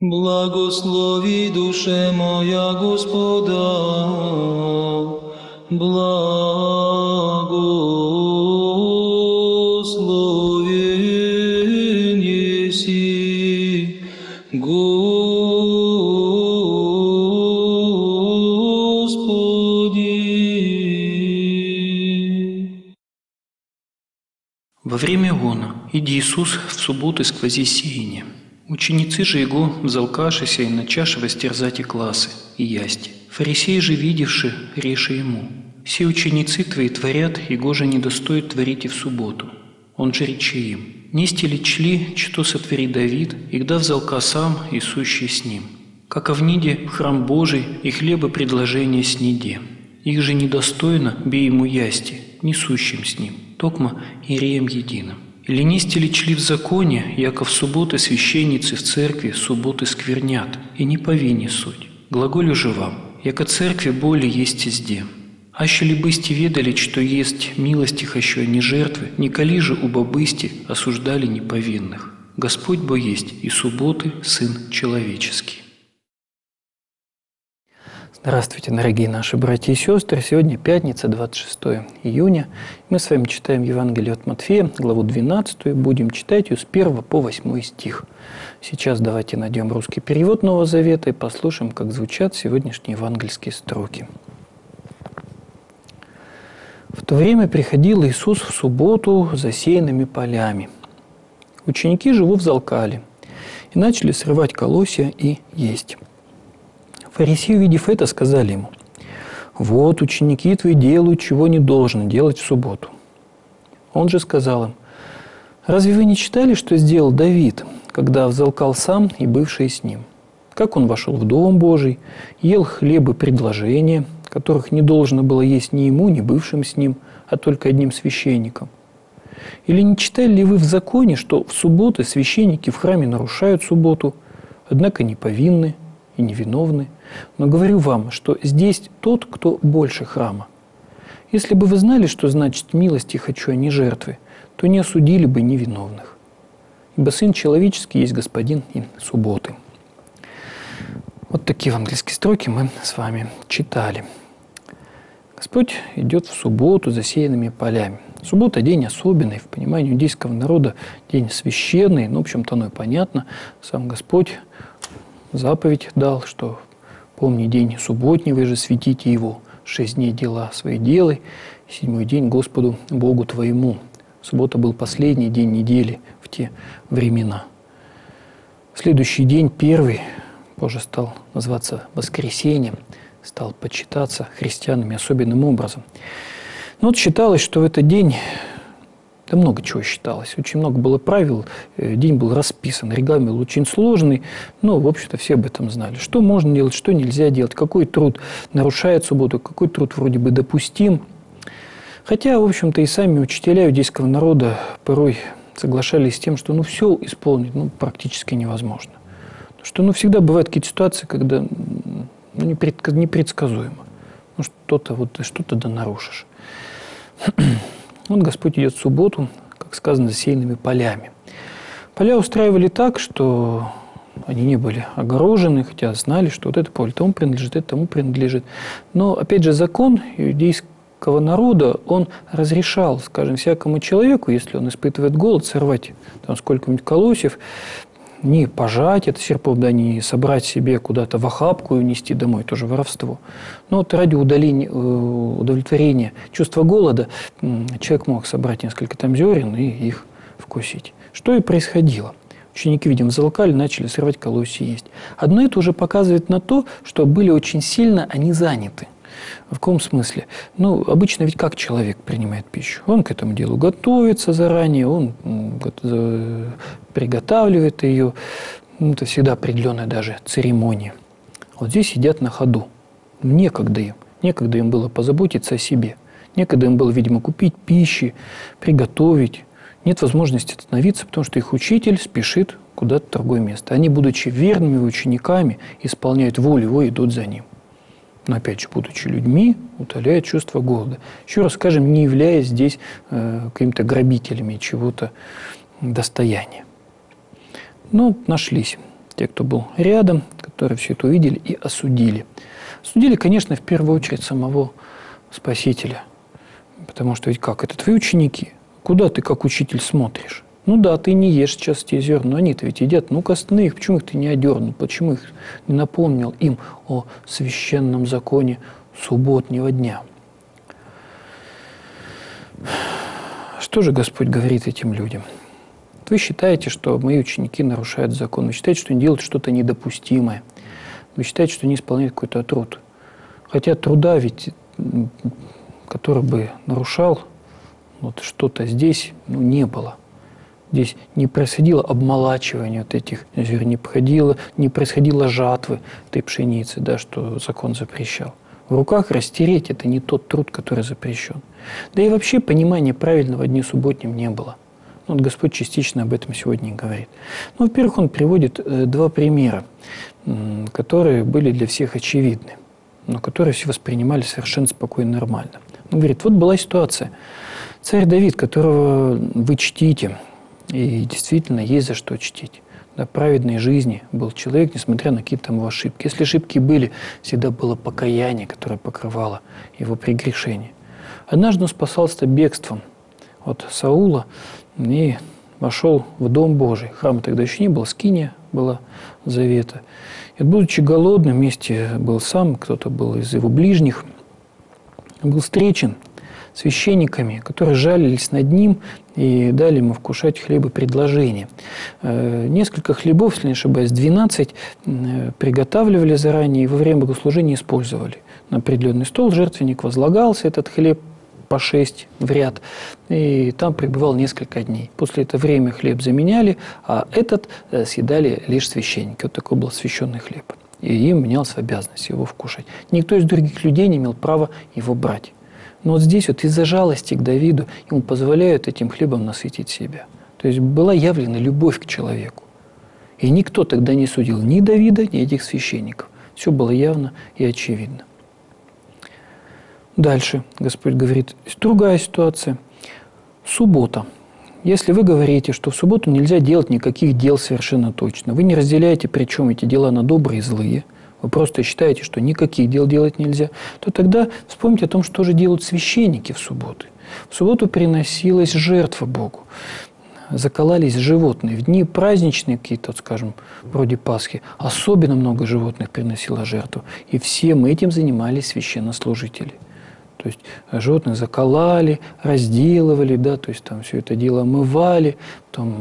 Благослови, душе моя, Господа, благословен еси, Господи. Во время гона, иди Иисус в субботы сквози сеяние. Ученицы же Его, взалкашися и начаши растерзать и классы, и ясти. Фарисеи же, видевши, реши Ему: «Все ученицы Твои творят, Его же не достоит творить и в субботу». Он же рече им: «Нести ли чли, что сотвори Давид, игда взалка сам и сущий с ним? Как овниде в храм Божий и хлеба предложение сниде. Их же недостойно бей ему ясти, несущим с ним, токмо иереем единым. Или нести ли чли в законе, яко в субботы священницы в церкви субботы сквернят, и не повинни суть. Глаголю же вам, яко церкви боли есть везде. Аще ли бысти ведали, что есть милости хочу, а не жертвы, николи же уба бысти осуждали неповинных. Господь бо есть и субботы Сын Человеческий». Здравствуйте, дорогие наши братья и сестры. Сегодня пятница, 26 июня. Мы с вами читаем Евангелие от Матфея, главу 12. Будем читать ее с 1 по 8 стих. Сейчас давайте найдем русский перевод Нового Завета и послушаем, как звучат сегодняшние евангельские строки. «В то время приходил Иисус в субботу засеянными полями. Ученики же его взалкали и начали срывать колосья и есть. Фарисеи, увидев это, сказали ему: «Вот ученики твои делают, чего не должно делать в субботу». Он же сказал им: «Разве вы не читали, что сделал Давид, когда взалкал сам и бывшие с ним? Как он вошел в Дом Божий, ел хлебы предложения, которых не должно было есть ни ему, ни бывшим с ним, а только одним священникам? Или не читали ли вы в законе, что в субботы священники в храме нарушают субботу, однако не повинны и невиновны? Но говорю вам, что здесь тот, кто больше храма. Если бы вы знали, что значит милости хочу, а не жертвы, то не осудили бы невиновных. Ибо Сын Человеческий есть Господин и субботы». Вот такие евангельские строки мы с вами читали. Господь идет в субботу засеянными полями. Суббота – день особенный, в понимании иудейского народа день священный, в общем-то оно и понятно. Сам Господь заповедь дал, что «помни день субботний, вы же светите его, 6 дней дела свои делай, 7-й день Господу Богу твоему». Суббота был последний день недели в те времена. Следующий день, первый, позже стал называться воскресеньем, стал почитаться христианами особенным образом. Но вот считалось, что в этот день, да много чего считалось, очень много было правил, день был расписан, регламент был очень сложный, но, в общем-то, все об этом знали. Что можно делать, что нельзя делать, какой труд нарушает субботу, какой труд вроде бы допустим. Хотя, в общем-то, и сами учителя иудейского народа порой соглашались с тем, что все исполнить практически невозможно. Что всегда бывают какие-то ситуации, когда непредсказуемо. Что-то да нарушишь. Вот Господь идет в субботу, как сказано, засеянными полями. Поля устраивали так, что они не были огорожены, хотя знали, что вот это поле тому принадлежит, это тому принадлежит. Но, опять же, закон иудейского народа, он разрешал, скажем, всякому человеку, если он испытывает голод, сорвать сколько-нибудь колосьев, не пожать это серпом, не собрать себе куда-то в охапку и унести домой, тоже воровство. Но вот ради удовлетворения чувства голода человек мог собрать несколько зерен и их вкусить. Что и происходило. Ученики, видимо, взалкали, начали срывать колосья и есть. Одно это уже показывает на то, что были очень сильно они заняты. В каком смысле? Обычно ведь как человек принимает пищу? Он к этому делу готовится заранее, он приготавливает ее. Это всегда определенная даже церемония. Вот здесь сидят на ходу. Некогда им. Некогда им было позаботиться о себе. Некогда им было, видимо, купить пищи, приготовить. Нет возможности остановиться, потому что их учитель спешит куда-то в другое место. Они, будучи верными учениками, исполняют волю его и идут за ним. Но, опять же, будучи людьми, утоляют чувство голода. Еще раз скажем, не являясь здесь какими-то грабителями чего-то достояния. Нашлись те, кто был рядом, которые все это увидели и осудили. Осудили, конечно, в первую очередь самого Спасителя. Потому что ведь как, это твои ученики. Куда ты как учитель смотришь? Ну да, ты не ешь сейчас те зерна, но они-то ведь едят. Ну-ка останови их, почему их ты не одернул? Почему их не напомнил им о священном законе субботнего дня? Что же Господь говорит этим людям? Вы считаете, что мои ученики нарушают закон, вы считаете, что они делают что-то недопустимое, вы считаете, что они исполняют какой-то труд. Хотя труда ведь, который бы нарушал вот что-то здесь, не было. Здесь не происходило обмолачивание вот этих зерен, не происходило жатвы этой пшеницы, да, что закон запрещал. В руках растереть – это не тот труд, который запрещен. Да и вообще понимания правильного дня субботним не было. Вот Господь частично об этом сегодня и говорит. Ну, во-первых, Он приводит два примера, которые были для всех очевидны, но которые все воспринимали совершенно спокойно и нормально. Он говорит, вот была ситуация. Царь Давид, которого вы чтите, и действительно есть за что чтить. Да, праведной жизни был человек, несмотря на какие-то его ошибки. Если ошибки были, всегда было покаяние, которое покрывало его прегрешение. Однажды он спасался бегством от Саула и вошел в Дом Божий. Храма тогда еще не было, скиния была завета. И, будучи голодным, вместе был сам, кто-то был из его ближних, был встречен священниками, которые жалились над ним и дали ему вкушать хлеба предложения. Несколько хлебов, если не ошибаюсь, 12 приготавливали заранее и во время богослужения использовали. На определенный стол жертвенник возлагался, этот хлеб по 6 в ряд, и там пребывал несколько дней. После этого время хлеб заменяли, а этот съедали лишь священники. Вот такой был священный хлеб. И им менялась обязанность его вкушать. Никто из других людей не имел права его брать. Но вот здесь вот из-за жалости к Давиду ему позволяют этим хлебом насытить себя. То есть была явлена любовь к человеку. И никто тогда не судил ни Давида, ни этих священников. Все было явно и очевидно. Дальше Господь говорит, другая ситуация. Суббота. Если вы говорите, что в субботу нельзя делать никаких дел совершенно точно, вы не разделяете, причем эти дела на добрые и злые, вы просто считаете, что никаких дел делать нельзя, то тогда вспомните о том, что же делают священники в субботу. В субботу приносилась жертва Богу. Закололись животные. В дни праздничные какие-то, вот, скажем, вроде Пасхи, особенно много животных приносило жертву. И всем этим занимались священнослужители. То есть животных закололи, разделывали, да, то есть там все это дело омывали, потом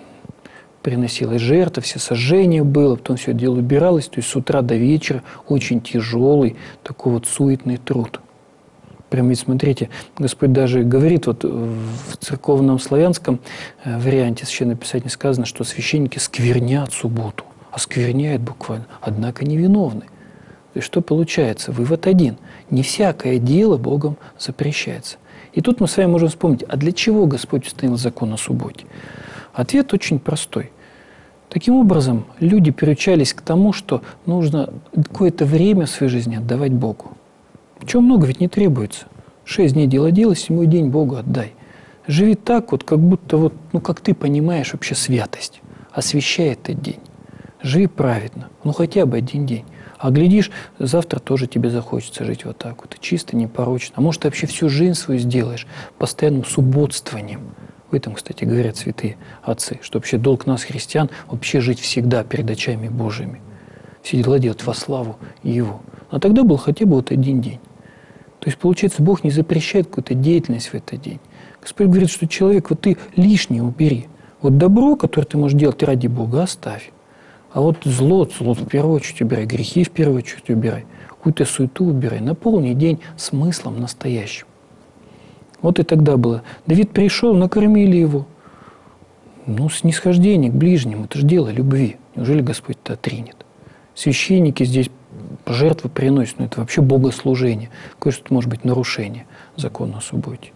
приносилась жертва, все сожжения было, потом все это дело убиралось, то есть с утра до вечера очень тяжелый, такой вот суетный труд. Прямо ведь смотрите, Господь даже говорит, вот в церковном славянском варианте Священного Писания сказано, что священники сквернят субботу, оскверняют буквально, однако невиновны. То есть что получается? Вывод один. Не всякое дело Богом запрещается. И тут мы с вами можем вспомнить, а для чего Господь установил закон о субботе? Ответ очень простой. Таким образом, люди приучались к тому, что нужно какое-то время в своей жизни отдавать Богу. Чего много ведь не требуется. 6 дней дело делай, 7-й день Богу отдай. Живи так, вот, как будто, вот, как ты понимаешь вообще святость. Освящай этот день. Живи праведно. Хотя бы один день. А глядишь, завтра тоже тебе захочется жить вот так вот. И чисто, непорочно. А может, ты вообще всю жизнь свою сделаешь постоянным субботствованием. В этом, кстати, говорят святые отцы, что вообще долг нас, христиан, вообще жить всегда перед очами Божьими. Все дела делать во славу Его. А тогда был хотя бы вот один день. То есть, получается, Бог не запрещает какую-то деятельность в этот день. Господь говорит, что человек, вот ты лишнее убери. Вот добро, которое ты можешь делать ради Бога, оставь. А вот зло в первую очередь убирай, грехи в первую очередь убирай, какую-то суету убирай. Наполни день смыслом настоящим. Вот и тогда было. Давид пришел, накормили его. Снисхождение к ближнему, это же дело любви. Неужели Господь это отринет? Священники здесь жертвы приносят, это вообще богослужение. Какое-то может быть нарушение закона о субботе.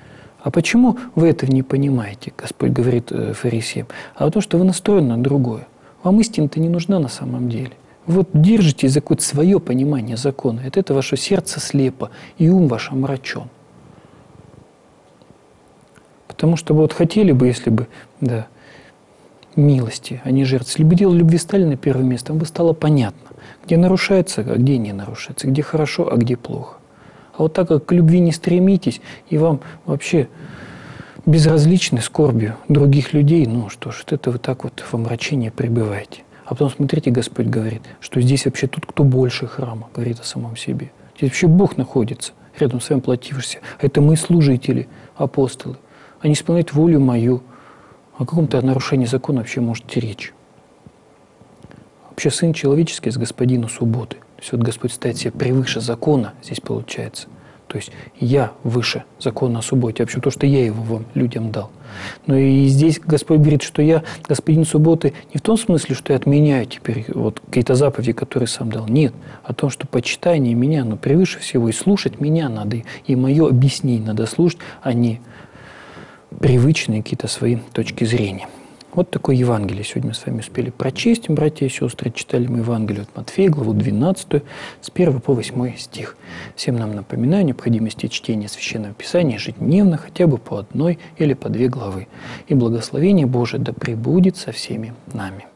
А почему вы этого не понимаете, Господь говорит фарисеям? А потому что вы настроены на другое. Вам истина-то не нужна на самом деле. Вот держитесь за какое-то свое понимание закона. Это ваше сердце слепо, и ум ваш омрачен. Потому что вот хотели бы, если бы, милости, а не жертв. Если бы дело любви стали на первое место, вам бы стало понятно, где нарушается, а где не нарушается, где хорошо, а где плохо. А вот так как к любви не стремитесь, и вам вообще безразличны скорбью других людей, ну что ж, это вы так вот в омрачении пребываете. А потом, смотрите, Господь говорит, что здесь вообще тут кто больше храма, говорит о самом себе. Здесь вообще Бог находится, рядом с вами платившийся. А это мы, служители, апостолы. Они исполняют волю мою. О каком-то нарушении закона вообще может идти речь. Вообще Сын Человеческий с Господину субботы. То есть вот Господь ставит себя превыше закона, здесь получается. То есть я выше закона о субботе, вообще то, что я его вам, людям дал. Но и здесь Господь говорит, что я господин субботы не в том смысле, что я отменяю теперь вот какие-то заповеди, которые сам дал. Нет, о том, что почитание меня, но превыше всего, и слушать меня надо, и мое объяснение надо слушать, а не привычные какие-то свои точки зрения. Вот такое Евангелие сегодня мы с вами успели прочесть, братья и сестры. Читали мы Евангелие от Матфея, главу 12, с 1 по 8 стих. Всем нам напоминаю о необходимости чтения Священного Писания ежедневно, хотя бы по одной или по две главы. И благословение Божие да пребудет со всеми нами.